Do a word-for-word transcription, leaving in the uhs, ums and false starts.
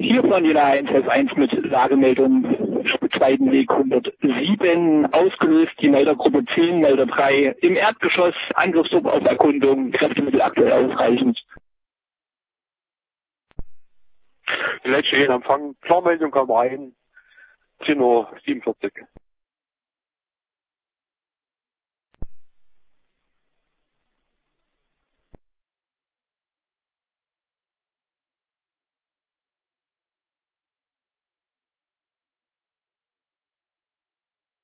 Hier von Jena eins S eins mit Lagemeldung zweiten Weg hundertsieben, ausgelöst die Meldergruppe zehn, Melder drei, im Erdgeschoss, Angriffsdruck auf Erkundung, Kräftemittel aktuell ausreichend. Die letzte Jena Empfang, Klarmeldung kam rein, zehn Uhr siebenundvierzig.